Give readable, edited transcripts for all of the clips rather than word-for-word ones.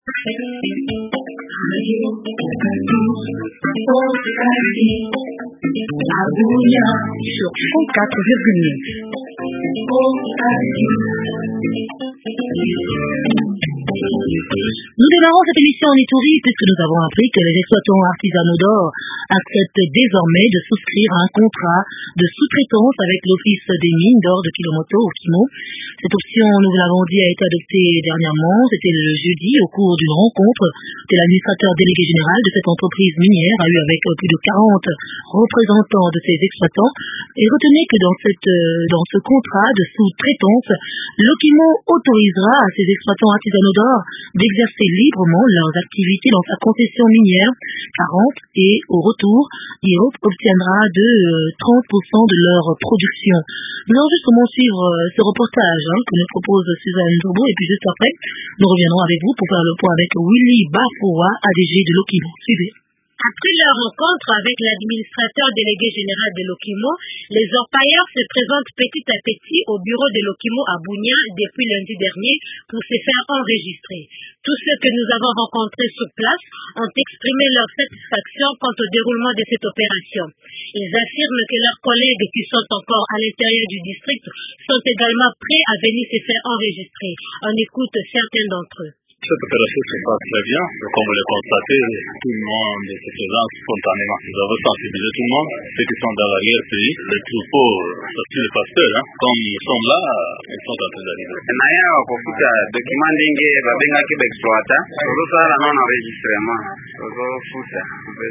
Abuja sur 104,9. Nous démarrons cette émission en Ituri puisque nous avons appris que les exploitants artisanaux d'or acceptent désormais de souscrire à un contrat de sous-traitance avec l'Office des mines d'or de Kilomoto au Kimo. Cette option, nous l'avons dit, a été adoptée dernièrement. C'était le jeudi au cours d'une rencontre que l'administrateur délégué général de cette entreprise minière a eu avec plus de 40 représentants de ses exploitants. Et retenez que dans ce contrat de sous-traitance, l'Okimo autorisera à ses exploitants artisanaux d'or d'exercer librement leurs activités dans sa concession minière à rente et au retour, IROP obtiendra de 30% de leur production. Nous allons justement suivre ce reportage que nous propose Suzanne Tourbeau et puis juste après, nous reviendrons avec vous pour faire le point avec Willy Bafoua, ADG de l'Okimo. Suivez. Après leur rencontre avec l'administrateur délégué général de l'Okimo, les orpailleurs se présentent petit à petit au bureau de l'Okimo à Bunia depuis lundi dernier pour se faire enregistrer. Tous ceux que nous avons rencontrés sur place ont exprimé leur satisfaction quant au déroulement de cette opération. Ils affirment que leurs collègues qui sont encore à l'intérieur du district sont également prêts à venir se faire enregistrer. On écoute certains d'entre eux. Cette opération se passe très bien. Comme vous le constatez, tout le monde se présente spontanément. Nous avons sensibilisé tout le monde, ceux qui sont dans l'arrière-pays, les troupeaux, surtout les pasteurs. Comme ils sont là, ils sont en train d'arriver. Naya wakufuta document ndenge babengaki baexploita tozosala non enregistrement tozofuta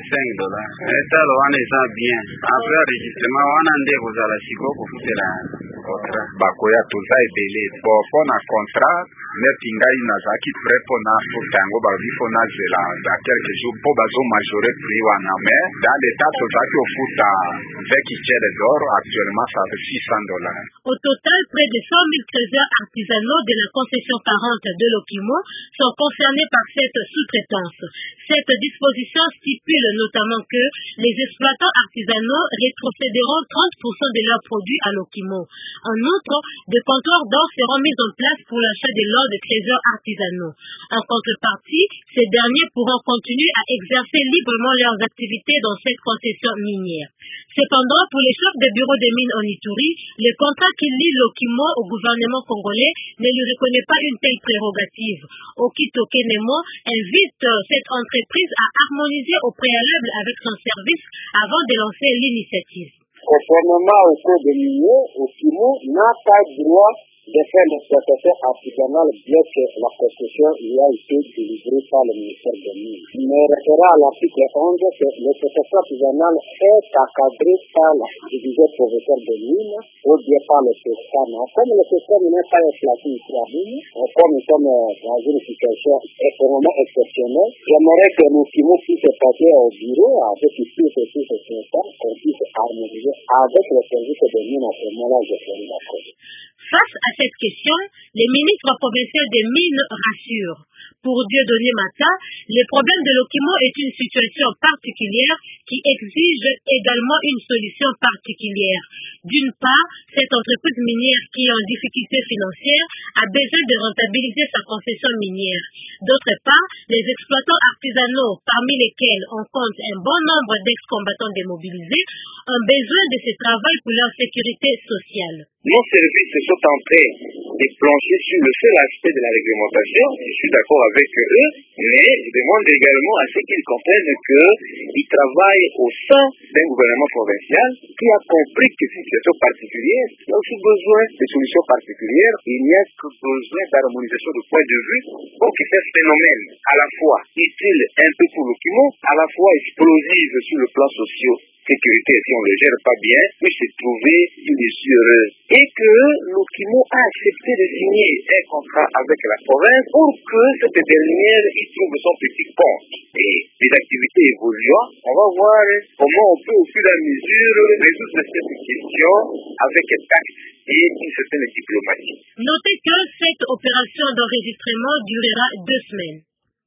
$5 etalo wana eza bien après enregistrement wana nde kozala siko kofutela contrat bakoya toza ebele mpona contrat neti ngai nazalaki prêt mpona futa yango balobi fo nazela za quelque jour mpo bazomajore prix wana mais dans l'état tozalaki kofuta 20 kichere d'or actuellement ça fait $600. Au total, près de 100 000 trésors artisanaux de la concession 40 de l'Okimo sont concernés par cette sous-traitance. Cette disposition stipule notamment que les exploitants artisanaux rétrocéderont 30% de leurs produits à l'Okimo. En outre, des comptoirs d'or seront mis en place pour l'achat de l'or de trésors artisanaux. En contrepartie, ces derniers pourront continuer à exercer librement leurs activités dans cette concession minière. Cependant, pour les chefs des bureaux des mines en Ituri, le contrat qui lie l'Okimo au gouvernement congolais ne lui reconnaît pas une telle prérogative. Okito Kenemo invite cette entreprise à harmoniser au préalable avec son service avant de lancer l'initiative. Conformément au code minier, Okimo n'a pas droit de faire l'exploitation artisanale bien que la concession y a été délivrée par le ministère des Mines. Mais référant à l'article 11, que l'exploitation artisanale est encadrée par la division provinciale des mines ou bien par le SESCAM. Comme le SESCAM n'est pas exploité ici à Bunia, comme nous sommes dans une situation extrêmement exceptionnelle, j'aimerais que nous puissions passer au bureau avec ici et tout ce qu'on puisse harmoniser avec le service des mines à ce moment-là, je ferai l'approche. Face à cette question, les ministres provinciaux des mines rassurent. Pour Dieudonné Mata, le problème de l'Okimo est une situation particulière qui exige également une solution particulière. D'une part, cette entreprise minière qui est en difficulté financière a besoin de rentabiliser sa concession minière. D'autre part, les exploitants artisanaux, parmi lesquels on compte un bon nombre d'ex-combattants démobilisés, ont besoin de ce travail pour leur sécurité sociale. Nos services sont en train de plancher sur le seul aspect de la réglementation. Je suis d'accord avec eux, mais je demande également à ceux qu'ils comprennent qu'ils travaillent au sein d'un gouvernement provincial qui a compris que c'est une situation particulière. Il y a aussi besoin de solutions particulières. Il n'y a que besoin d'harmonisation de point de vue pour que ce phénomène, à la fois utile un peu pour l'Okimo, à la fois explosif sur le plan socio-sécurité, si on ne le gère pas bien, puisse trouver une issue heureuse. Et que l'Okimo a accepté de signer un contrat avec la province pour que cette dernière y trouve son petit compte. Et les activités évoluant, on va voir comment on peut au fur et à mesure résoudre cette question avec tact et une certaine diplomatie. Notez que cette opération d'enregistrement durera 2 semaines.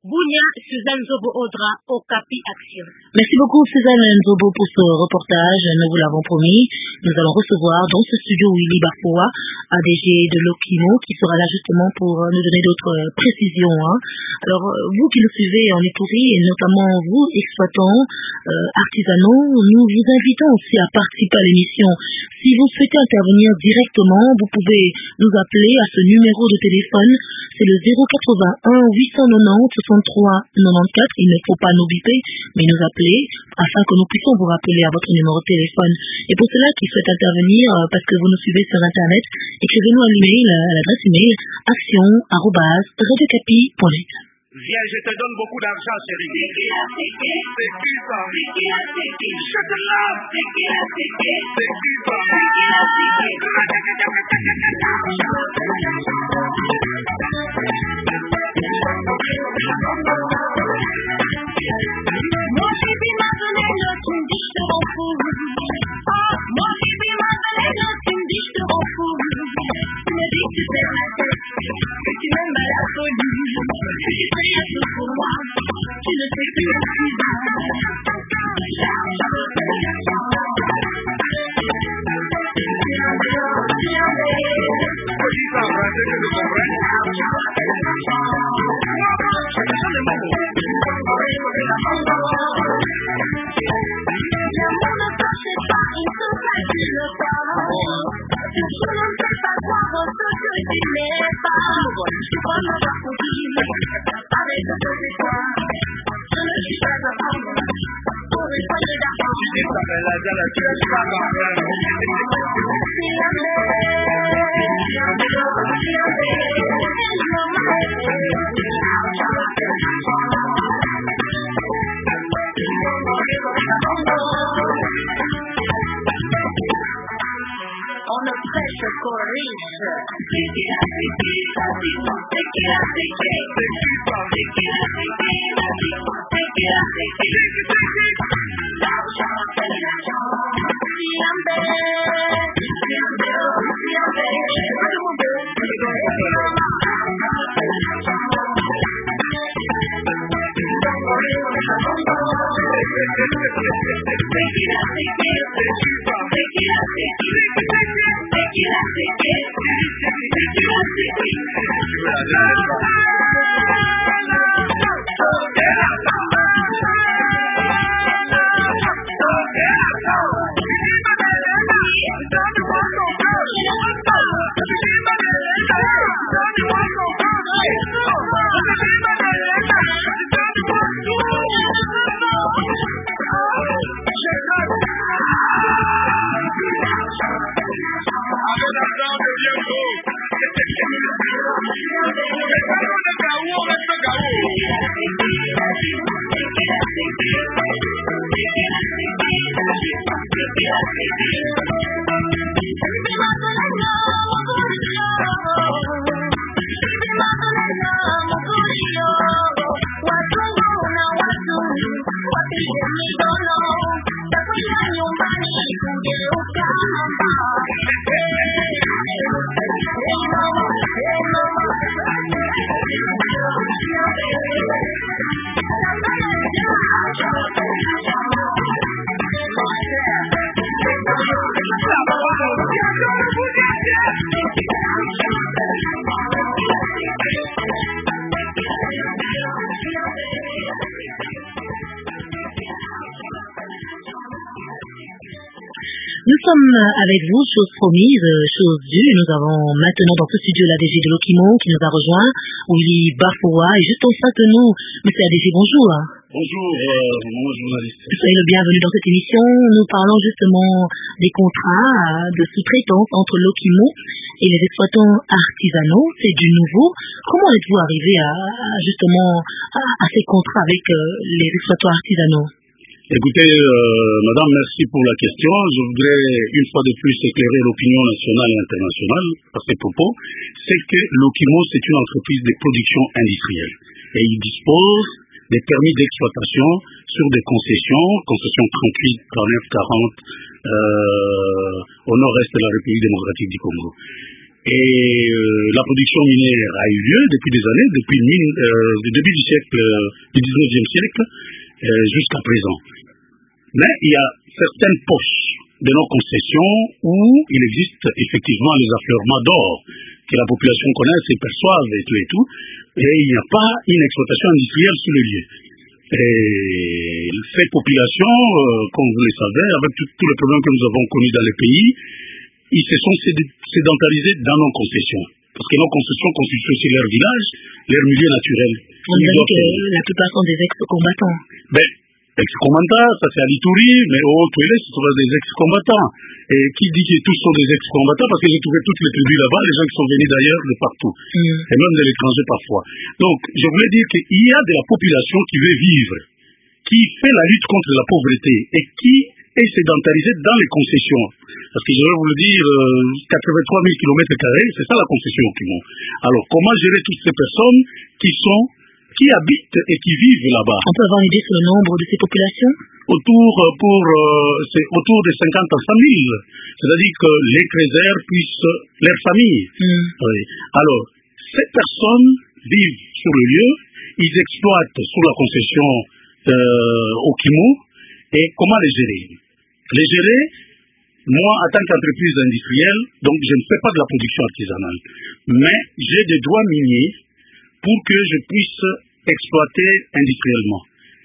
Bounia, Suzanne Zobo Odra, Okapi Action. Merci beaucoup Suzanne Zobo pour ce reportage. Nous vous l'avons promis. Nous allons recevoir dans ce studio Willy Barfoua, ADG de Lokimo, qui sera là justement pour nous donner d'autres précisions. Alors, vous qui nous suivez en Ituri, et notamment vous, exploitants, artisanaux, nous vous invitons aussi à participer à l'émission. Si vous souhaitez intervenir directement, vous pouvez nous appeler à ce numéro de téléphone. C'est le 081 890 63 94. Il ne faut pas nous biper, mais nous appeler afin que nous puissions vous rappeler à votre numéro de téléphone. Et pour cela qui souhaitent intervenir, parce que vous nous suivez sur Internet, écrivez-nous un email à l'adresse email action@radiocapi.net. Viens, je te donne beaucoup d'argent, chérie. C'est qui ça? Je te lave. C'est qui Nous sommes avec vous, chose promise, chose due. Nous avons maintenant dans ce studio l'ADG de Lokimo qui nous a rejoint, Willy Barfoua, et juste en face de nous, monsieur ADG, bonjour. Bonjour, mon journaliste. Soyez le bienvenu dans cette émission. Nous parlons justement des contrats de sous-traitance entre Lokimo et les exploitants artisanaux. C'est du nouveau. Comment êtes-vous arrivé à ces contrats avec les exploitants artisanaux? Écoutez, madame, merci pour la question. Je voudrais une fois de plus éclairer l'opinion nationale et internationale à ces propos. C'est que Lokimo, c'est une entreprise de production industrielle. Et il dispose des permis d'exploitation sur des concessions 38, 49, 40, au nord-est de la République démocratique du Congo. Et la production minière a eu lieu depuis des années, depuis le début du siècle, du 19e siècle, jusqu'à présent. Mais il y a certaines poches de nos concessions où il existe effectivement les affleurements d'or que la population connaît, et perçoive et tout, et il n'y a pas une exploitation industrielle sur le lieu. Et ces populations, comme vous le savez, avec tous les problèmes que nous avons connus dans les pays, ils se sont sédentarisés dans nos concessions. Parce que nos concessions constituent aussi leur village, leur milieu naturel. On dit que la plupart sont des ex-combattants. Ben, ex-combattants, ça c'est à l'Ituri, mais au Haut-Touélé, ce sont des ex-combattants. Et qui dit que tous sont des ex-combattants? Parce que j'ai trouvé toutes les tribus là-bas, les gens qui sont venus d'ailleurs, de partout. Et même de l'étranger parfois. Donc, je voulais dire qu'il y a de la population qui veut vivre, qui fait la lutte contre la pauvreté et qui est sédentarisée dans les concessions. Parce que je vais vous le dire, 83 000 km², c'est ça la concession au Kimon. Alors, comment gérer toutes ces personnes qui habitent et qui vivent là-bas? On peut avoir une idée sur le nombre de ces populations? C'est autour de 50 à 100 000. C'est-à-dire que les Crézers puissent, leurs familles. Oui. Alors, ces personnes vivent sur le lieu, ils exploitent sous la concession au Kimon, et comment les gérer? Les gérer, moi, en tant qu'entreprise industrielle, donc je ne fais pas de la production artisanale, mais j'ai des droits miniers pour que je puisse exploiter industriellement.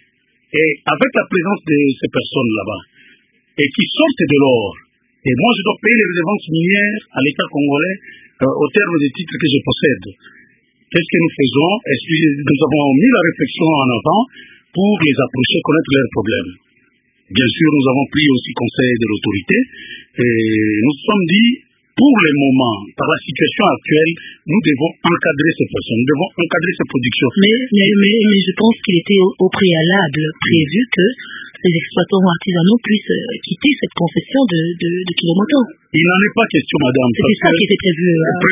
Et avec la présence de ces personnes là-bas, et qui sortent de l'or, et moi je dois payer les redevances minières à l'État congolais au terme des titres que je possède. Qu'est-ce que nous faisons? Nous avons mis la réflexion en avant pour les approcher, connaître leurs problèmes. Bien sûr, nous avons pris aussi conseil de l'autorité, et nous nous sommes dit, pour le moment, par la situation actuelle, nous devons encadrer ces personnes, nous devons encadrer ces productions. Mais je pense qu'il était au préalable prévu que les exploitants artisanaux puissent quitter cette concession de Kilomoto. Il n'en est pas question, madame. C'était ça qui était prévu.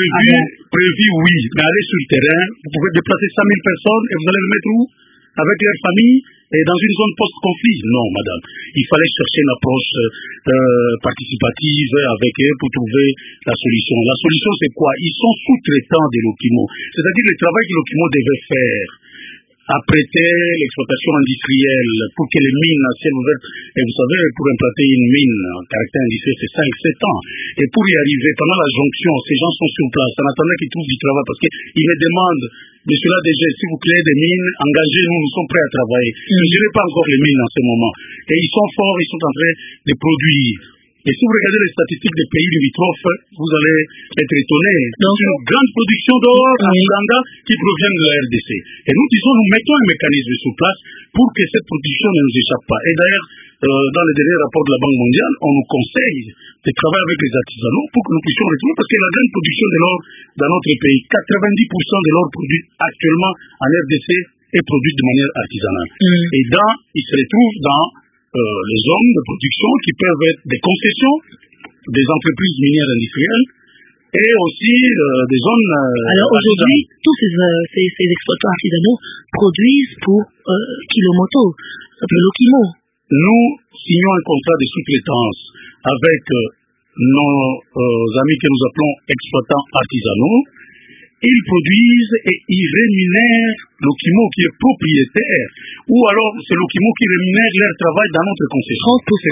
Prévu, oui. Mais aller sur le terrain, vous pouvez déplacer 100 000 personnes et vous allez le mettre où? Avec leur famille et dans une zone post-conflit? Non, madame. Il fallait chercher une approche participative avec eux pour trouver la solution. La solution, c'est quoi? Ils sont sous-traitants de l'Okimo. C'est-à-dire le travail que l'Okimo devait faire, apprêter l'exploitation industrielle pour que les mines à ciel ouvert, et vous savez, pour implanter une mine en caractère industriel, c'est 5-7 ans. Et pour y arriver, pendant la jonction, ces gens sont sur place, en attendant qu'ils trouvent du travail, parce qu'ils me demandent, monsieur l'ADG, si vous créez des mines, engagez-nous, nous sommes prêts à travailler. Je n'ai pas encore les mines en ce moment. Et ils sont forts, ils sont en train de produire. Et si vous regardez les statistiques des pays limitrophes, vous allez être étonnés. C'est une grande production d'or en Uganda qui provient de la RDC. Et nous disons, nous mettons un mécanisme sur place pour que cette production ne nous échappe pas. Et d'ailleurs, dans les derniers rapports de la Banque mondiale, on nous conseille de travailler avec les artisanaux pour que nous puissions retrouver, parce que la grande production de l'or dans notre pays, 90% de l'or produit actuellement en RDC est produit de manière artisanale. Et il se retrouve dans les zones de production qui peuvent être des concessions, des entreprises minières industrielles et aussi des zones... Alors aujourd'hui, tous ces exploitants artisanaux produisent pour Kilomoto, l'Okimo. Nous signons un contrat de sous-traitance avec nos amis que nous appelons exploitants artisanaux. Ils produisent et ils rémunèrent l'Okimo qui est propriétaire, ou alors c'est l'Okimo qui rémunère leur travail dans notre concession.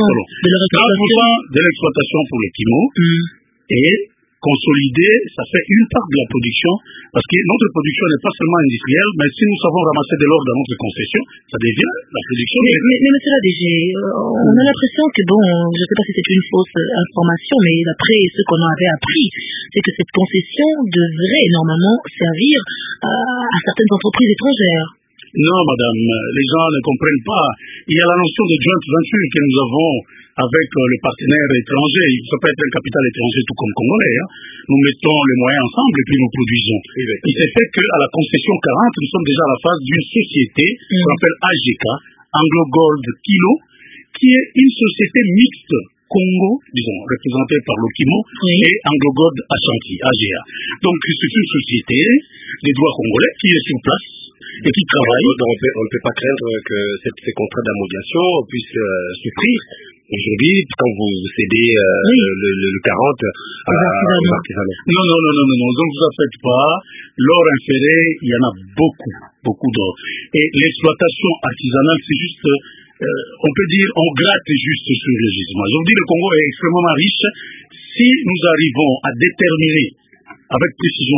30% de l'exploitation pour l'Okimo et consolidé, ça fait une part de la production, parce que notre production n'est pas seulement industrielle, mais si nous savons ramasser de l'or dans notre concession, ça devient la production. Mais monsieur l'ADG, on a l'impression que, bon, je ne sais pas si c'est une fausse information, mais d'après ce qu'on avait appris, c'est que cette concession devrait normalement servir à certaines entreprises étrangères. Non, madame, les gens ne comprennent pas. Il y a la notion de joint venture que nous avons avec les partenaires étrangers. Ça peut être un capital étranger tout comme congolais. Nous mettons les moyens ensemble et puis nous produisons. Il s'est fait qu'à la concession 40, nous sommes déjà à la phase d'une société qu'on appelle AGK, Anglo Gold Kilo, qui est une société mixte Congo, disons, représentée par l'Okimo, et Anglo Gold Ashanti, AGA. Donc c'est une société des droits congolais qui est sur place et qui travaille. Donc on ne peut pas craindre que ces contrats d'ammodiation puissent souffrir aujourd'hui, quand vous cédez le 40 aux artisanaux. Non, ne vous en faites pas. L'or inféré, il y en a beaucoup d'or. Et l'exploitation artisanale, c'est juste, on peut dire, on gratte juste sur le gisement. Aujourd'hui, le Congo est extrêmement riche. Si nous arrivons à déterminer avec précision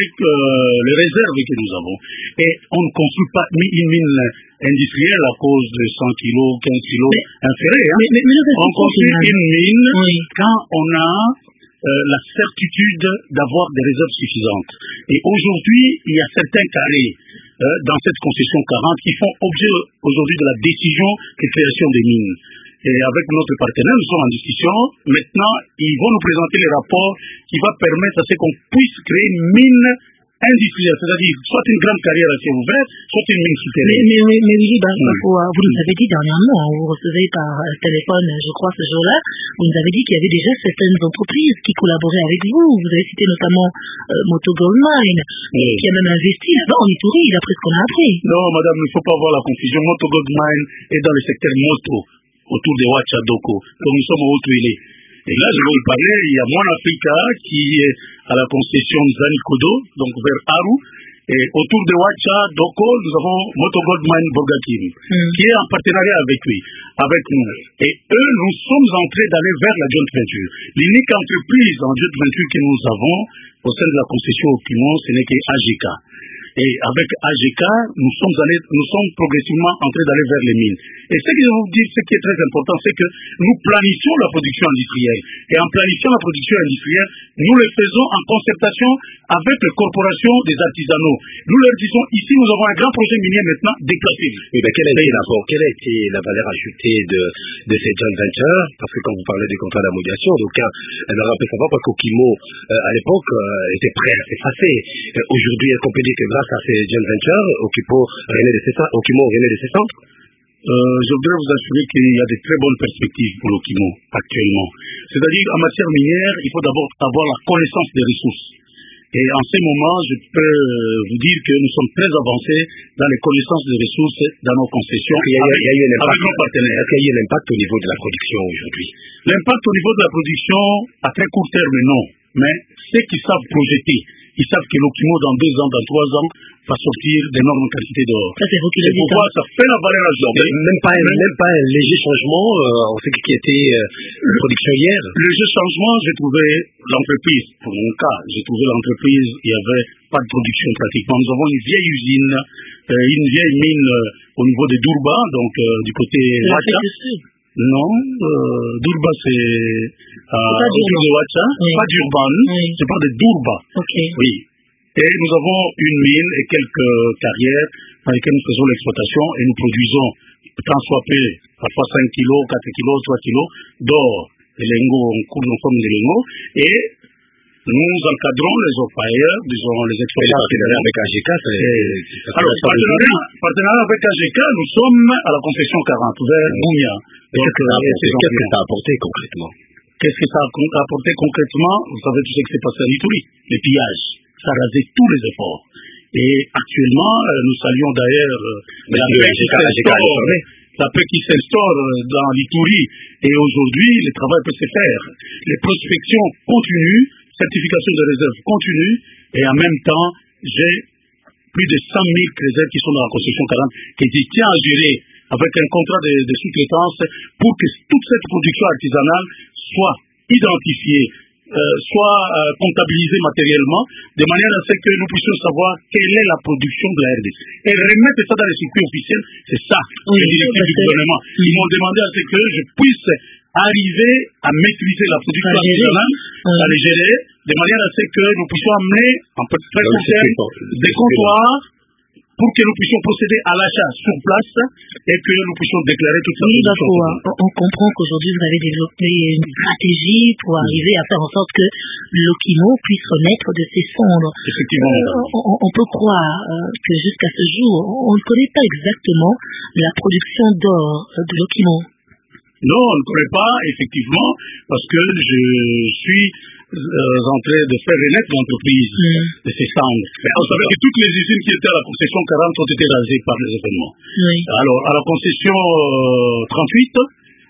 les réserves que nous avons, et on ne construit pas une mine industrielle à cause de 100 kilos, 15 kilos inférés. On construit une mine quand on a la certitude d'avoir des réserves suffisantes. Et aujourd'hui, il y a certains carrés dans cette concession 40 qui font objet aujourd'hui de la décision de création des mines. Et avec notre partenaire, nous sommes en discussion. Maintenant, ils vont nous présenter les rapports qui vont permettre à ce qu'on puisse créer une mine industrielle, c'est-à-dire soit une grande carrière à ciel ouvert, soit une mine souterraine. Mais Willy Bakoa, vous nous avez dit dernièrement, vous recevez par téléphone, je crois, ce jour-là, vous nous avez dit qu'il y avait déjà certaines entreprises qui collaboraient avec vous. Vous avez cité notamment Moto Gold Mine, qui a même investi là-bas en Ituri, d'après ce qu'on a appris. Non, madame, il ne faut pas avoir la confusion. Moto Gold Mine est dans le secteur moto, autour de Ouachadoko. Donc nous sommes au Haut-Tuélé. Et là, je vais vous parler, il y a Mon Africa qui est à la concession Zanikodo, donc vers Aru. Et autour de Ouachadoko, nous avons Moto Gold Mine Bogakim, qui est en partenariat avec nous. Et eux, nous sommes en train d'aller vers la joint venture. L'unique entreprise en joint venture que nous avons au sein de la concession Okimo, ce n'est que AGK. Et avec AGK, nous sommes progressivement en train d'aller vers les mines. Et ce que je vais vous dire, ce qui est très important, c'est que nous planifions la production industrielle. Et en planifiant la production industrielle, nous le faisons en concertation avec les corporations des artisanaux. Nous leur disons, ici, nous avons un grand projet minier maintenant déplacé. Et bien, quelle a été la valeur ajoutée de ces joint ventures? Parce que quand vous parlez des contrats d'amodiation, d'aucuns aimeraient un peu savoir, parce qu'Okimo, à l'époque, était prêt à s'effacer. Aujourd'hui, est-ce qu'on peut dire que grâce à ces joint ventures, Okimo renaît de ses centres? Je voudrais vous assurer qu'il y a de très bonnes perspectives pour l'Okimo actuellement. C'est-à-dire, en matière minière, il faut d'abord avoir la connaissance des ressources. Et en ce moment, je peux vous dire que nous sommes très avancés dans les connaissances des ressources dans nos concessions avec nos partenaires. Est-ce qu'il y a eu un impact au niveau de la production aujourd'hui? L'impact au niveau de la production, à très court terme, non. Mais ceux qui savent projeter, ils savent que l'Okimo, dans 2 ans, dans 3 ans, va sortir d'énormes quantités d'or. Ça, c'est vous qui le dites. Pourquoi ça fait la valeur ajoutée. Même pas un léger changement, en ce qui était la production hier. Le léger changement, j'ai trouvé l'entreprise, pour mon cas, j'ai trouvé l'entreprise, il n'y avait pas de production pratiquement. Nous avons une vieille usine, une vieille mine au niveau de Durba, donc du côté Ouacha. Non, Durba c'est autour de Ouacha, pas d'Urban, c'est pas de Durba. Oui. Et nous avons une mine et quelques carrières dans lesquelles nous faisons l'exploitation et nous produisons, tant soit peu, parfois 5 kilos, 4 kilos, 3 kilos d'or, de lingots, en cours en forme de lingots, et nous encadrons les orpailleurs, disons les exploitants. Partenariat avec AGK, alors, partenariat avec AGK, nous sommes à la concession 40, vers Bounia. Qu'est-ce que ça a apporté concrètement? Qu'est-ce que ça a apporté concrètement? Vous savez tout ce qui s'est passé à Ituri, les pillages. Ça a rasé tous les efforts. Et actuellement, nous saluons d'ailleurs la paix qui s'instaure dans l'Ituri. Et aujourd'hui, le travail peut se faire. Les prospections continuent, certification de réserve continue, et en même temps, j'ai plus de 100 000 réserves qui sont dans la concession 40, que je tiens à gérer avec un contrat de sous-traitance pour que toute cette production artisanale soit identifiée, soit comptabilisée matériellement, de manière à ce que nous puissions savoir quelle est la production de la RDC. Et remettre ça dans les circuits officiels, c'est ça, les directives du gouvernement. Ils m'ont demandé à ce que je puisse arriver à maîtriser la production artisanale, à les gérer, de manière à ce que nous puissions amener, en très court terme, des comptoirs pour que nous puissions procéder à l'achat sur place et que nous puissions déclarer toute la production. On comprend qu'aujourd'hui vous avez développé une stratégie pour arriver à faire en sorte que l'Okimo puisse renaître de ses cendres. Effectivement. On peut croire que jusqu'à ce jour, on ne connaît pas exactement la production d'or de l'Okimo. Non, on ne connaît pas, effectivement, parce que je suis en train de faire renaître l'entreprise de ses cendres. On savait que toutes les usines qui étaient à la concession 40 ont été rasées par les événements. Alors, à la concession 38,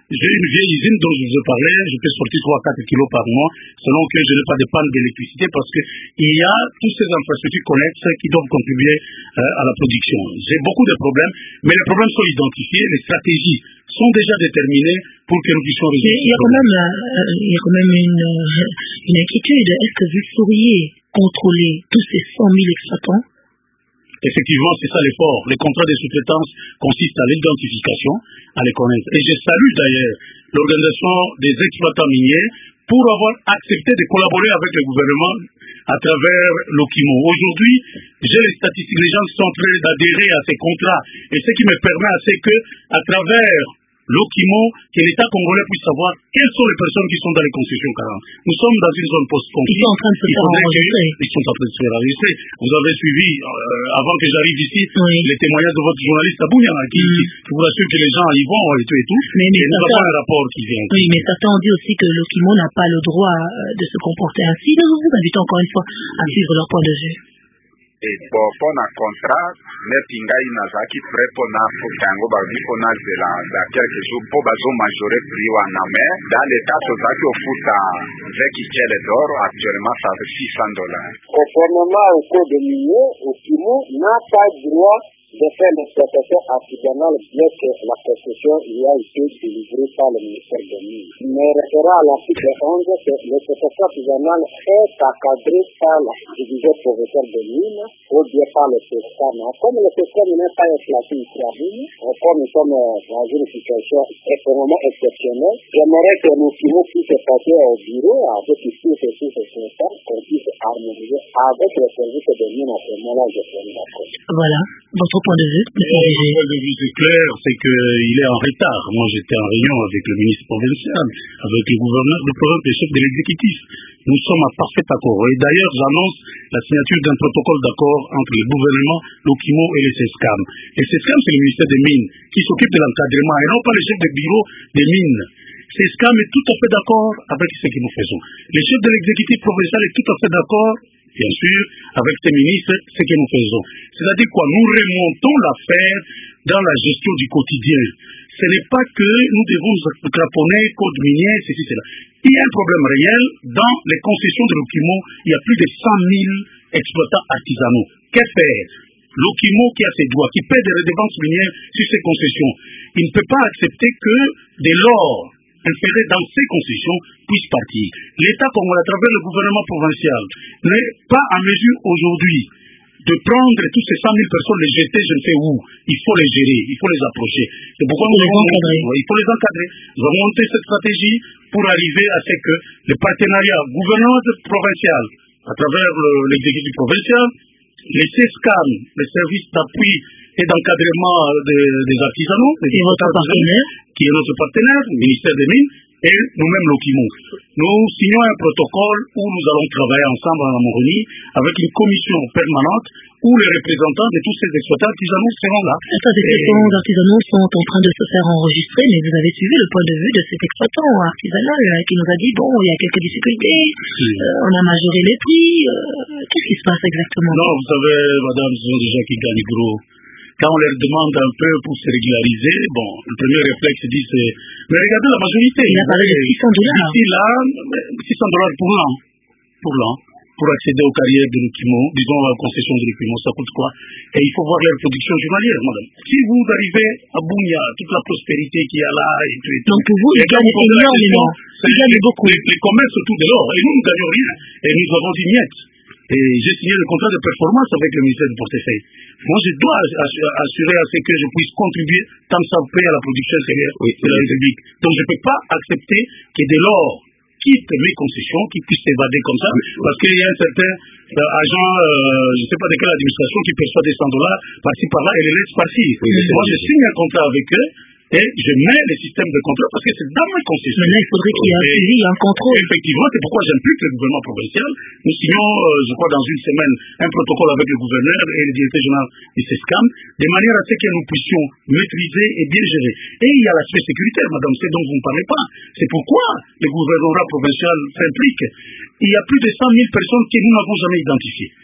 j'ai une vieille usine dont je vous ai parlé, je peux sortir 3-4 kilos par mois, selon que je n'ai pas de panne d'électricité, parce que il y a toutes ces infrastructures connexes qui doivent contribuer à la production. J'ai beaucoup de problèmes, mais les problèmes sont identifiés, les stratégies sont déjà déterminées pour que nous puissions résoudre. Il y a quand même une inquiétude. Est-ce que vous sauriez contrôler tous ces 100 000 exploitants? Effectivement, c'est ça l'effort. Les contrats de sous-traitance consistent à l'identification, à les connaître. Et je salue d'ailleurs l'organisation des exploitants miniers pour avoir accepté de collaborer avec le gouvernement à travers l'Okimo. Aujourd'hui, j'ai les statistiques, les gens sont en train d'adhérer à ces contrats. Et ce qui me permet, c'est que, à travers l'Okimo, que l'État congolais puisse savoir quelles sont les personnes qui sont dans les concessions 40. Nous sommes dans une zone post-conflit. Ils sont en train de se faire enregistrer. Ils sont en train de se faire enregistrer. Vous avez suivi, avant que j'arrive ici, les témoignages de votre journaliste Abounia, qui vous assure que les gens y vont et tout. Mais nous avons un rapport qui vient. Oui, mais certains ont dit aussi que l'Okimo n'a pas le droit de se comporter ainsi. Nous vous invitons encore une fois à suivre leur point de vue. Pona contrat nepingai nazaki pre pona futango babi pona zela da quelque chose po bazo majorer prix wana mais dans l'état tozaki ofuta $20 actuellement ça fait $600. Conformément au code minier, Okimo n'a pas droit de faire l'exploitation artisanale bien que la concession y a été délivrée par le ministère des Mines. Mais référant à l'article 11, l'exploitation artisanale est encadrée par la division provinciale des mines ou bien par le SESCAM. Comme le SESCAM n'est pas exploité ici à Mine, comme nous sommes dans une situation extrêmement exceptionnelle, j'aimerais que nous puissions passer au bureau avec ici et sur ce SESCAM, qu'on puisse harmoniser avec les services des mines à ce moment-là, je suis d'accord. Voilà. Votre point de vue, Mon point de vue, c'est clair, c'est qu'il est en retard. Moi, j'étais en réunion avec le ministre provincial, avec le gouverneur, le président et chef de l'exécutif. Nous sommes à parfait accord. Et d'ailleurs, j'annonce la signature d'un protocole d'accord entre le gouvernement, l'Okimo et le SESCAM. Le SESCAM, c'est le ministère des Mines, qui s'occupe de l'encadrement, et non pas le chef de bureau des mines. SESCAM est tout à fait d'accord avec ce que nous faisons. Le chef de l'exécutif provincial est tout à fait d'accord, bien sûr, avec ces ministres, ce que nous faisons. C'est-à-dire quoi? Nous remontons l'affaire dans la gestion du quotidien. Ce n'est pas que nous devons nous craponner, code minier, ceci, cela. Il y a un problème réel. Dans les concessions de l'Okimo, il y a plus de 100 000 exploitants artisanaux. Que faire? L'Okimo qui a ses droits, qui paie des redevances minières sur ses concessions, il ne peut pas accepter que dès lors inféré dans ces concessions puisse partir. L'État congolais, à travers le gouvernement provincial, n'est pas en mesure aujourd'hui de prendre tous ces 100 000 personnes, les jeter, je ne sais où. Il faut les gérer, il faut les approcher. C'est pourquoi il faut les encadrer. Nous avons monté cette stratégie pour arriver à ce que le partenariat gouvernement provincial, à travers l'exécutif provincial, les SESCAM, les services d'appui et d'encadrement des artisanaux, et votre partenaire, qui est notre partenaire, le ministère des Mines, et nous-mêmes l'Okimo. Nous signons un protocole où nous allons travailler ensemble en Moroni avec une commission permanente où les représentants de tous ces exploitants artisanaux seront là. Ces exploitants artisanaux sont en train de se faire enregistrer, mais vous avez suivi le point de vue de cet exploitant artisanal qui nous a dit, bon, il y a quelques difficultés, on a majoré les prix, qu'est-ce qui se passe exactement? Non, vous savez, madame, ce sont des gens qui gagnent gros. Quand on leur demande un peu pour se régulariser, bon, le premier réflexe dit c'est... Mais regardez la majorité. Il a parlé de $600. Ici, là, $600 pour l'an, pour accéder aux carrières de l'Okimo, disons à la concession de l'Okimo, ça coûte quoi? Et il faut voir leur production journalière, madame. Si vous arrivez à Bounia, toute la prospérité qu'il y a là, et tout. Donc pour vous, ils gagnent énormément. Ils gagnent beaucoup. Les commerces autour de l'or, et nous ne gagnons rien. Et nous avons dit niet. Et j'ai signé le contrat de performance avec le ministère du portefeuille. Moi, je dois assurer à ce que je puisse contribuer tant ça paye à la production extérieure de la République. Donc, je ne peux pas accepter que dès lors quitte mes concessions, qui puissent s'évader comme ça, parce qu'il y a un certain agent, je ne sais pas de quelle administration, qui perçoit des $100 par-ci par-là et les laisse partir. Moi, je signe un contrat avec eux. Et je mets les systèmes de contrôle parce que c'est dans mes concessions. Mais là, il faudrait qu'il y ait un suivi, un contrôle. Effectivement, c'est pourquoi j'implique le gouvernement provincial. Nous signons, je crois, dans une semaine, un protocole avec le gouverneur et le directeur général du SESCAM, de manière à ce que nous puissions maîtriser et bien gérer. Et il y a l'aspect sécuritaire, madame, c'est dont vous ne parlez pas. C'est pourquoi le gouvernement provincial s'implique. Il y a plus de 100 000 personnes que nous n'avons jamais identifiées.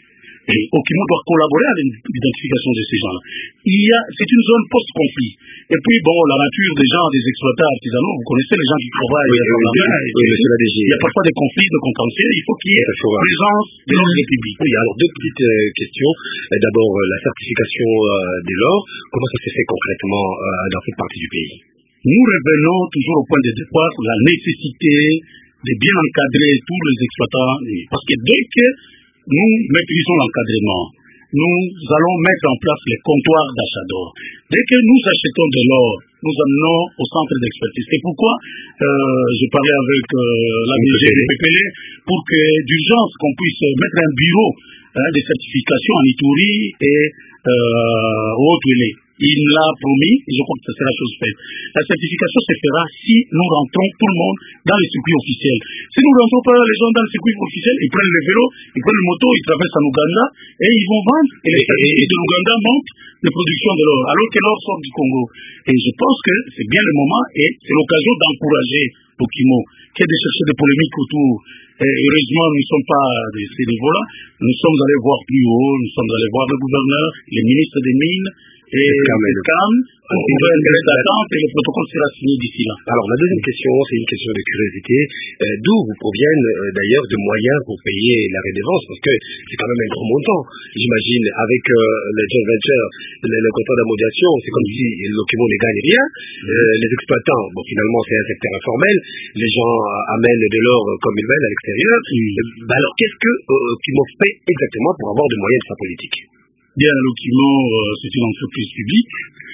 Et Okimo doit collaborer à l'identification de ces gens-là. C'est une zone post-conflit. Et puis, la nature des gens, des exploitants artisanaux, vous connaissez les gens qui travaillent dans la main. Il y a parfois des conflits de contentieux. Il faut qu'il y ait présence de l'ordre public. Oui, alors deux petites questions. D'abord, la certification de l'or. Comment ça s'est fait concrètement dans cette partie du pays? Nous revenons toujours au point de départ, la nécessité de bien encadrer tous les exploitants. Parce que dès que nous maîtrisons l'encadrement, nous allons mettre en place les comptoirs d'achat d'or. Dès que nous achetons de l'or, nous amenons au centre d'expertise. C'est pourquoi je parlais avec la DG de PPL pour que d'urgence qu'on puisse mettre un bureau de certification en Ituri et au Haut-Tuélé. Il l'a promis, et je crois que ça sera chose faite. La certification se fera si nous rentrons tout le monde dans les circuits officiels. Si nous ne rentrons pas les gens dans le circuit officiel, ils prennent le vélo, ils prennent le moto, ils traversent en Ouganda et ils vont vendre. Et les statistiques de l'Ouganda montent les productions de l'or, alors que l'or sort du Congo. Et je pense que c'est bien le moment et c'est l'occasion d'encourager Okimo, qui est de chercher des polémiques autour. Et heureusement, nous ne sommes pas de ces niveaux-là. Nous sommes allés voir plus haut, nous sommes allés voir le gouverneur, les ministres des Mines, et le CAM, on va une grève d'attente et le protocole sera signé d'ici là. Alors la deuxième question, c'est une question de curiosité. D'où vous proviennent d'ailleurs de moyens pour payer la redevance? Parce que c'est quand même un gros montant. J'imagine, avec les joint ventures, le contrat d'amodiation, c'est comme si l'Okimo ne gagne rien. Les exploitants, finalement c'est un secteur informel. Les gens amènent de l'or comme ils veulent à l'extérieur. Alors qu'est-ce que Okimo fait exactement pour avoir des moyens de sa politique? Bien, l'Okimo, c'est une entreprise publique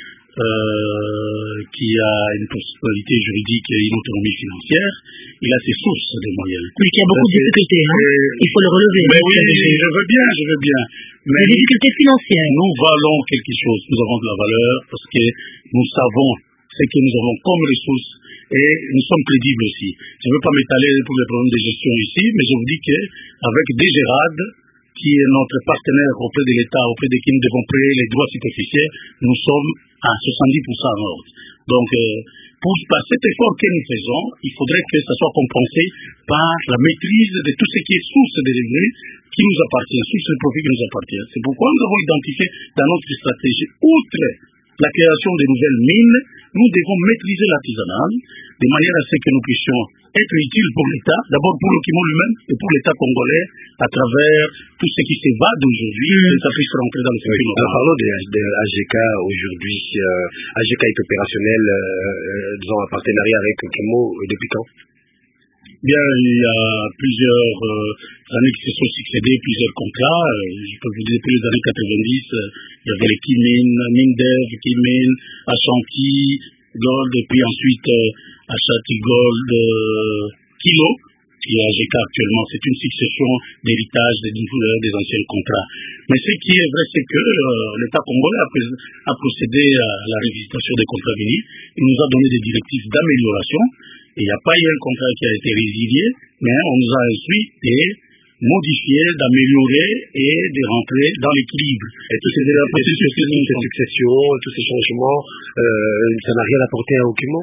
qui a une personnalité juridique et une autonomie financière. Il a ses sources de moyens. Oui, il y a beaucoup de difficultés. Il faut le relever. Mais oui, je veux bien. Mais les difficultés financières. Nous valons quelque chose. Nous avons de la valeur parce que nous savons ce que nous avons comme ressources et nous sommes crédibles aussi. Je ne veux pas m'étaler pour les problèmes de gestion ici, mais je vous dis qu'avec DGRAD, qui est notre partenaire auprès de l'État, auprès de qui nous devons payer les droits superficiels, nous sommes à 70% en ordre. Donc, par cet effort que nous faisons, il faudrait que ça soit compensé par la maîtrise de tout ce qui est source de revenus qui nous appartient, source de profit qui nous appartient. C'est pourquoi nous avons identifié dans notre stratégie, outre la création de nouvelles mines, nous devons maîtriser l'artisanat de manière à ce que nous puissions être utiles pour l'État, d'abord pour l'Okimo lui-même et pour l'État congolais à travers tout ce qui s'évade aujourd'hui et ça puisse rentrer dans le circuit local. Parlons de AGK aujourd'hui. AGK est opérationnel, disons, en partenariat avec Okimo depuis quand? Bien, il y a plusieurs années qui se sont succédées, plusieurs contrats. Je peux vous dire, depuis les années 90, il y avait les Kimin, Mindev, Kimin, Ashanti, Gold, et puis ensuite Ashanti Gold, Kilo, qui est AGK actuellement. C'est une succession d'héritage des anciens contrats. Mais ce qui est vrai, c'est que l'État congolais a procédé à la révisitation des contrats miniers. Il nous a donné des directives d'amélioration. Il n'y a pas eu un contrat qui a été résilié, mais on nous a instruit de modifier, d'améliorer et de rentrer dans l'équilibre. Et tous ces successions, tous ces changements, ça n'a rien apporté à Okimo?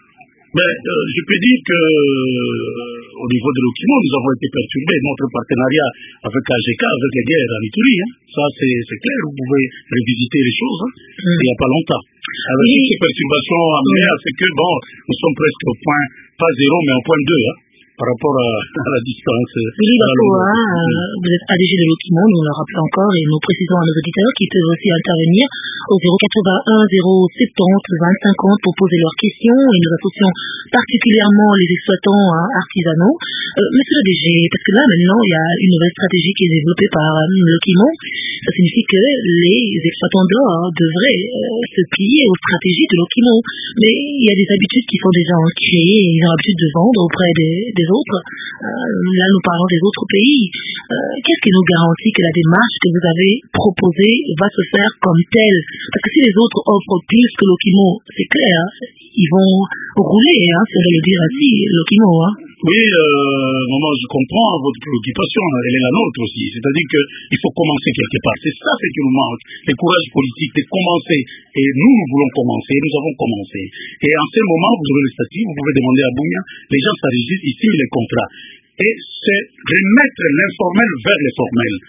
Je peux dire que au niveau de l'Okimo, nous avons été perturbés. Notre partenariat avec AGK, avec les guerres en Ituri, ça c'est clair, vous pouvez revisiter les choses, il n'y a pas longtemps. Avec toutes ces perturbations amenées à ce que, nous sommes presque au point, pas 0, mais au point 2, par rapport à la distance. Oui, vous êtes ADG de l'Okimo, nous le rappelons encore, et nous précisons à nos auditeurs qui peuvent aussi intervenir au 081 070 2050 pour poser leurs questions, et nous associons particulièrement les exploitants artisanaux. Monsieur le DG, parce que là maintenant il y a une nouvelle stratégie qui est développée par l'Okimo, ça signifie que les exploitants d'or devraient se plier aux stratégies de l'Okimo, mais il y a des habitudes qui sont déjà ancrées, ils ont l'habitude de vendre auprès des autres. Là nous parlons des autres pays. Qu'est-ce qui nous garantit que la démarche que vous avez proposée va se faire comme telle? Parce que si les autres offrent plus que l'Okimo, c'est clair, ils vont rouler, si on veut le dire ainsi, l'Okimo. Oui, maman, je comprends votre préoccupation, elle est la nôtre aussi. C'est-à-dire qu'il faut commencer quelque part. C'est ça ce qui nous manque, le courage politique de commencer. Et nous voulons commencer, nous avons commencé. Et en ce moment, vous aurez les statuts, vous pouvez demander à Boumia, les gens s'enregistrent ici les contrats. Et c'est remettre l'informel vers le formel.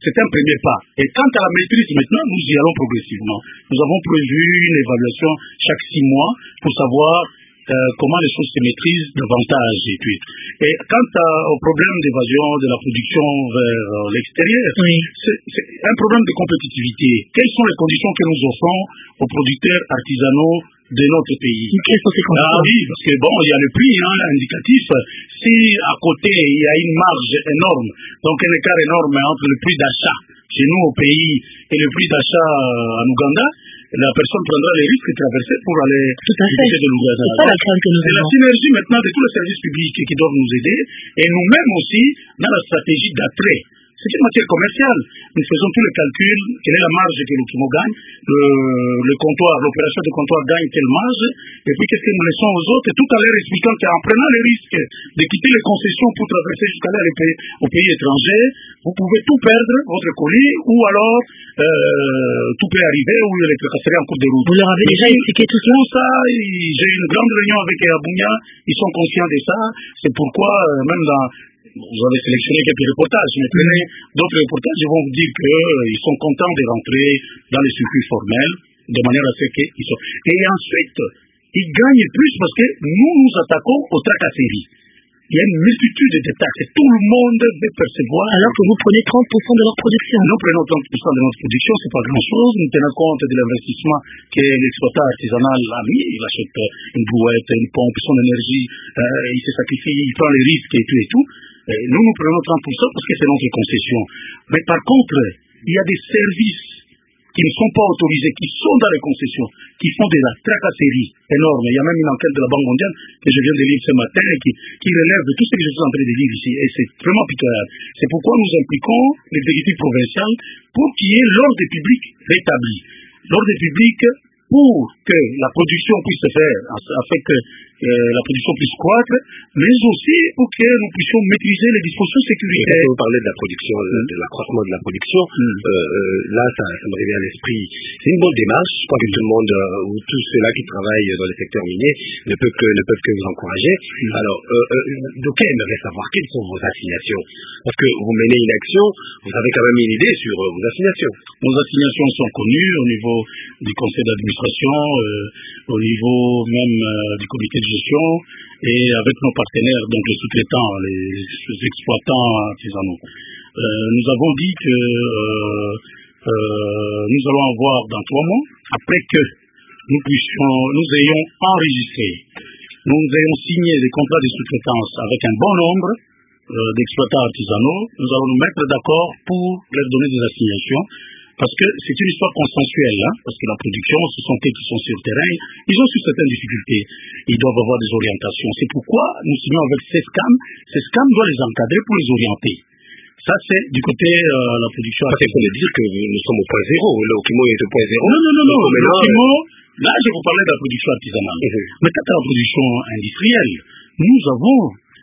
c'est un premier pas. Et quant à la maîtrise, maintenant, nous y allons progressivement. Nous avons prévu une évaluation chaque 6 mois pour savoir comment les choses se maîtrisent davantage et tout. Et quant au problème d'évasion de la production vers l'extérieur, c'est un problème de compétitivité. Quelles sont les conditions que nous offrons aux producteurs artisanaux de notre pays? Quelles sont ces conditions? Oui, parce que bon, il y a le prix indicatif. Si à côté il y a une marge énorme, donc un écart énorme entre le prix d'achat chez nous au pays et le prix d'achat en Ouganda, la personne prendra les risques de traverser pour aller de l'Ouganda. C'est ça la crainte que nous avons. C'est la synergie maintenant de tous les services publics qui doivent nous aider et nous-mêmes aussi dans la stratégie d'attrait. C'est une matière commerciale. Nous faisons tous les calculs, quelle est la marge que l'Okimo gagne, le comptoir, l'opération de comptoir gagne quelle marge, et puis qu'est-ce que nous laissons aux autres, tout à l'heure expliquant qu'en prenant les risques de quitter les concessions pour traverser jusqu'à là au pays étranger, vous pouvez tout perdre, votre colis, ou alors tout peut arriver, ou les tracasseries en cours de route. Vous leur avez déjà expliqué tout ça? J'ai eu une grande réunion avec Abunia, ils sont conscients de ça, c'est pourquoi même vous avez sélectionné quelques reportages, mais prenez d'autres reportages, ils vont vous dire qu'ils sont contents de rentrer dans les circuits formels, de manière à ce qu'ils sont. Et ensuite, ils gagnent plus parce que nous nous attaquons aux tracasseries. Il y a une multitude de taxes. Tout le monde veut percevoir. Alors que vous prenez 30% de leur production. Nous prenons 30% de notre production, c'est pas grand-chose. Nous tenons compte de l'investissement que l'exploitant artisanal a mis. Il achète une brouette, une pompe, son énergie, il se sacrifie, il prend les risques et tout. Nous prenons 30% parce que c'est notre concession. Mais par contre, il y a des services qui ne sont pas autorisés, qui sont dans les concessions, qui font de la tracasserie énorme. Il y a même une enquête de la Banque mondiale que je viens de lire ce matin et qui relève de tout ce que je suis en train de dire ici. Et c'est vraiment pitoyable. C'est pourquoi nous impliquons l'exécutif provincial pour qu'il y ait l'ordre public rétabli. L'ordre public pour que la production puisse se faire, afin que la production puisse croître, mais aussi pour que nous puissions maîtriser les dispositions sécuritaires. Quand vous parlez de la production, de l'accroissement de la production, là, ça me revient à l'esprit. C'est une bonne démarche. Je crois que tout le monde, ou tous ceux-là qui travaillent dans les secteurs miniers, ne peuvent que vous encourager. Alors, d'aucuns aimeraient savoir quelles sont vos assignations. Parce que vous menez une action, vous avez quand même une idée sur vos assignations. Nos assignations sont connues au niveau du conseil d'administration, au niveau même du comité de gestion et avec nos partenaires, donc les sous-traitants, les exploitants artisanaux. Nous avons dit que nous allons avoir dans 3 mois, après que nous ayons enregistré, nous ayons signé des contrats de sous-traitance avec un bon nombre d'exploitants artisanaux, nous allons nous mettre d'accord pour leur donner des assignations. Parce que c'est une histoire consensuelle, parce que la production, ce sont eux qui sont sur le terrain, ils ont sur certaines difficultés, ils doivent avoir des orientations. C'est pourquoi nous signons avec CESCAM. CESCAM doit les encadrer pour les orienter. Ça, c'est du côté la production. Il faut dire que nous sommes au point zéro, le Okimo est au point zéro. Non, l'Okimo, là, je vous parlais de la production artisanale. Mais quant à la production industrielle, nous avons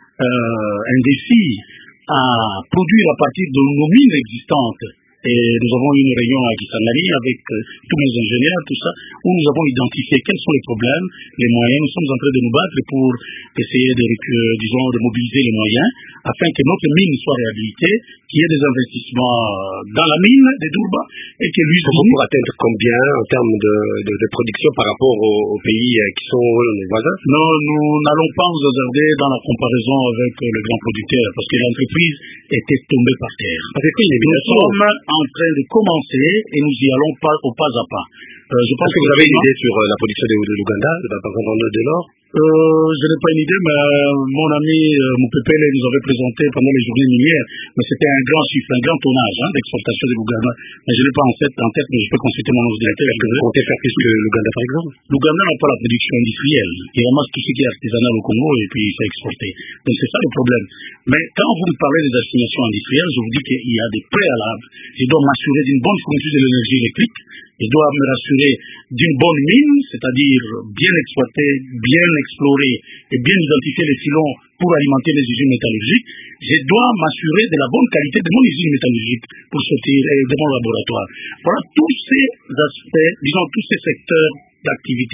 un défi à produire à partir de nos mines existantes. Et nous avons eu une réunion à Kisangani avec tous les ingénieurs, tout ça, où nous avons identifié quels sont les problèmes, les moyens. Nous sommes en train de nous battre pour essayer de mobiliser les moyens afin que notre mine soit réhabilitée, qu'il y ait des investissements dans la mine de Durba et que l'usine... Pour atteindre combien en termes de production par rapport aux pays qui sont nos voisins? Non, nous n'allons pas nous hasarder dans la comparaison avec les grands producteurs parce que l'entreprise était tombée par terre. Nous sommes en train de commencer et nous y allons au pas à pas. Je pense que vous avez une idée sur la production de l'Ouganda, par exemple de l'or? Je n'ai pas une idée, mais mon ami Moupepele nous avait présenté pendant les journées minières, mais c'était un grand chiffre, un grand tonnage d'exportation de l'Ouganda. Mais je ne l'ai pas en tête, mais je peux consulter mon directeur. Est-ce que vous comptez faire plus que l'Ouganda, par exemple? L'Ouganda n'a pas la production industrielle. Il ramasse tout ce qui est artisanal au Congo et puis il fait exporter. Donc c'est ça le problème. Mais quand vous me parlez des assignations industrielles, je vous dis qu'il y a des préalables. Je dois m'assurer d'une bonne fourniture de l'énergie électrique. Je dois me rassurer d'une bonne mine, c'est-à-dire bien exploiter, bien explorer et bien identifier les filons pour alimenter les usines métallurgiques. Je dois m'assurer de la bonne qualité de mon usine métallurgique pour sortir de mon laboratoire. Voilà tous ces aspects, disons tous ces secteurs d'activité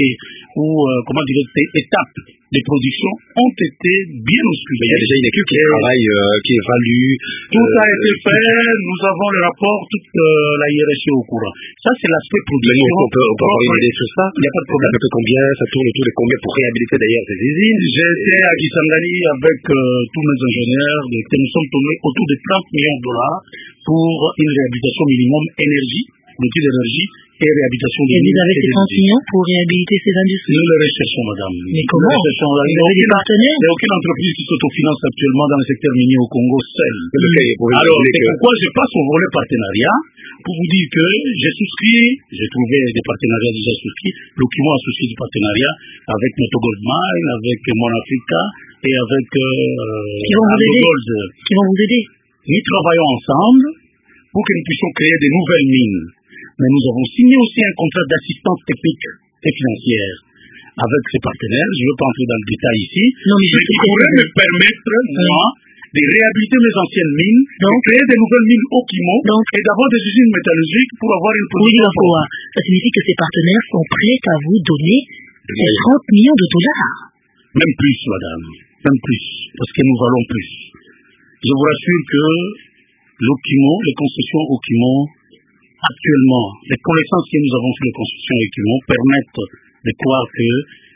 ou comment dire, étapes de production ont été bien auscultées. Il y a déjà une équipe qui travaille, qui évalue. Tout a été fait, nous avons le rapport, toute la hiérarchie au courant. Ça, c'est l'aspect production. On peut avoir une idée sur ça. Il n'y a pas de problème. À peu près combien, ça tourne autour de combien pour réhabiliter d'ailleurs ces usines? J'ai été à Kisangani avec tous mes ingénieurs, nous sommes tombés autour de 30 millions de dollars pour une réhabilitation minimum énergie, l'outil d'énergie et réhabilitation des mines. Et vous avez ces 30 millions pour réhabiliter ces industries? Nous le recherchons, madame. Mais comment? Vous avez des partenaires? Il n'y a aucune entreprise qui s'autofinance actuellement dans le secteur minier au Congo seule. Alors, c'est pourquoi je passe au volet partenariat pour vous dire que j'ai souscrit, j'ai trouvé des partenariats déjà souscrits, Lokimo a souscrit du partenariat avec Noto Gold Mine, avec Mon Africa et avec qui vont vous aider. Nous travaillons ensemble pour que nous puissions créer de nouvelles mines. Mais nous avons signé aussi un contrat d'assistance technique et financière avec ces partenaires. Je ne veux pas entrer dans le détail ici, mais qui pourrait me permettre, moi, de réhabiliter mes anciennes mines, de créer de nouvelles mines au Kimo et d'avoir des usines métallurgiques pour avoir une production. Oui, ça signifie que ces partenaires sont prêts à vous donner 30 millions de dollars. Même plus, madame. Même plus. Parce que nous valons plus. Je vous rassure que l'Okimo, les constructions Okimo, actuellement, les connaissances que nous avons sur les constructions Okimo permettent de croire que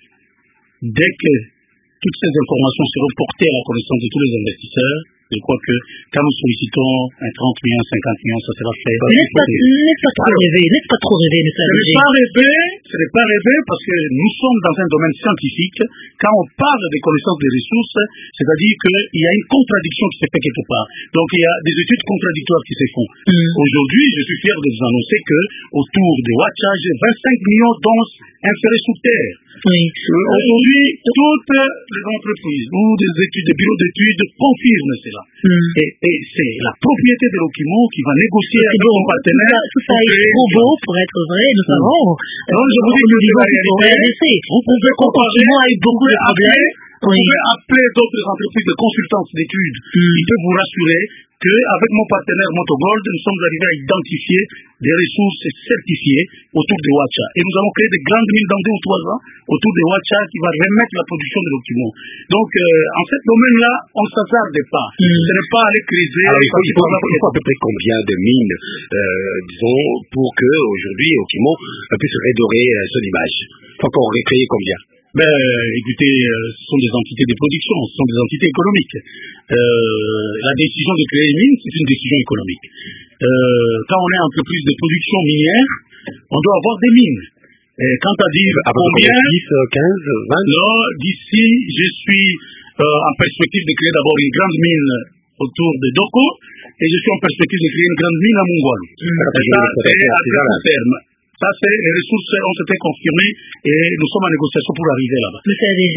dès que toutes ces informations seront portées à la connaissance de tous les investisseurs, je crois que quand nous sollicitons un 30 millions, 50 millions, ça sera fait. N'est-ce pas trop rêvé, n'est-ce pas trop rêvé, M. Ce n'est pas rêvé parce que nous sommes dans un domaine scientifique. Quand on parle des connaissances des ressources, c'est-à-dire qu'il y a une contradiction qui se fait quelque part. Donc il y a des études contradictoires qui se font. Aujourd'hui, je suis fier de vous annoncer que autour de Ouacha, j'ai 25 millions d'onces insérées sous terre. Aujourd'hui, toutes les entreprises ou des bureaux d'études confirment cela. Et c'est la propriété de l'Okimo qui va négocier avec son partenaire. Tout ça est trop beau pour être vrai, nous savons. Donc je vous dis que c'est la réalité. Vous pouvez comparer. A eu beaucoup de problèmes. Vous pouvez appeler d'autres entreprises de consultance d'études qui peuvent vous rassurer qu'avec mon partenaire Motogold, nous sommes arrivés à identifier des ressources certifiées autour de Ouacha. Et nous allons créer des grandes mines dans 2 ou 3 ans autour de Ouacha qui va remettre la production de l'Okimo. Donc, en ce domaine-là, on ne s'attarde pas. Ce n'est pas aller criser. Alors, il faut à peu près combien de mines, disons, pour que aujourd'hui Okimo puisse redorer son image? Il faut encore recréer combien? Écoutez, ce sont des entités de production, ce sont des entités économiques. La décision de créer une mine, c'est une décision économique. Quand on est entreprise de production minière, on doit avoir des mines. Quant à dire combien, 10, 15, 20? Non, d'ici, je suis en perspective de créer d'abord une grande mine autour de Doko, et je suis en perspective de créer une grande mine à Mongol. Ça, c'est à très court terme. Ça, c'est les ressources ont été confirmées et nous sommes en négociation pour arriver là-bas. Monsieur ADG,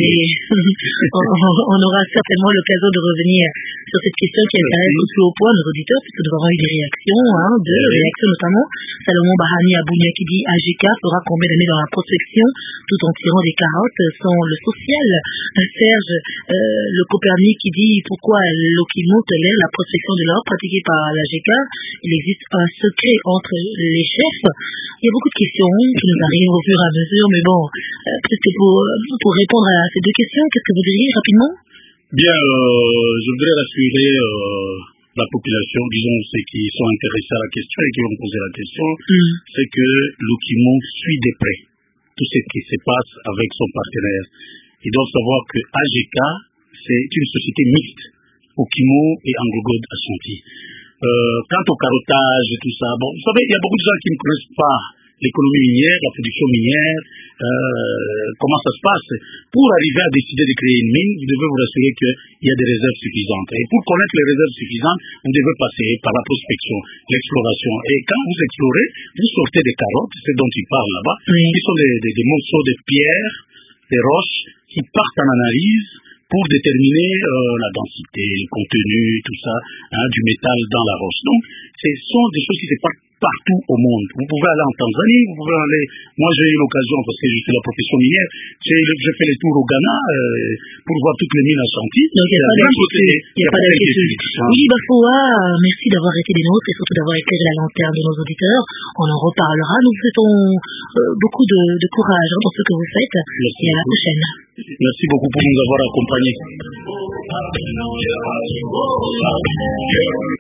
on aura certainement l'occasion de revenir sur cette question qui intéresse aussi au point nos auditeurs, puisque nous avons eu des réactions, deux réactions notamment. Salomon Bahani Abounia qui dit AGK fera combien d'années dans la prospection tout en tirant des carottes sans le social. Serge Le Copernic qui dit pourquoi l'Okimo tolère la prospection de l'or pratiquée par l'AGK. Il existe un secret entre les chefs. Il y a beaucoup de questions qui nous arrivent au fur et à mesure, mais bon, peut-être que pour répondre à ces 2 questions, qu'est-ce que vous diriez rapidement? Bien, je voudrais rassurer la population, disons ceux qui sont intéressés à la question et qui vont poser la question, c'est que l'Okimo suit de près tout ce qui se passe avec son partenaire. Ils doivent savoir que AGK, c'est une société mixte, Okimo et AngloGold Ashanti. Quant au carottage et tout ça, bon, vous savez, il y a beaucoup de gens qui ne connaissent pas l'économie minière, la production minière, comment ça se passe. Pour arriver à décider de créer une mine, vous devez vous rassurer qu'il y a des réserves suffisantes. Et pour connaître les réserves suffisantes, vous devez passer par la prospection, l'exploration. Et quand vous explorez, vous sortez des carottes, c'est dont ils parlent là-bas, qui sont des morceaux de pierre, des roches, qui partent en analyse pour déterminer la densité, le contenu, tout ça, du métal dans la roche. Donc, ce sont des choses qui se passent partout au monde. Vous pouvez aller en Tanzanie, vous pouvez aller... Moi, j'ai eu l'occasion, parce que je fais la profession minière, j'ai fait les tours au Ghana pour voir toutes les mines ashanties. Donc, il n'y a pas d'inquiétude. Oui, Bafoa, merci d'avoir été des nôtres et surtout d'avoir éclairé la lanterne de nos auditeurs. On en reparlera. Nous vous souhaitons beaucoup de courage dans ce que vous faites. Merci et à la prochaine. Merci beaucoup pour nous avoir accompagnés.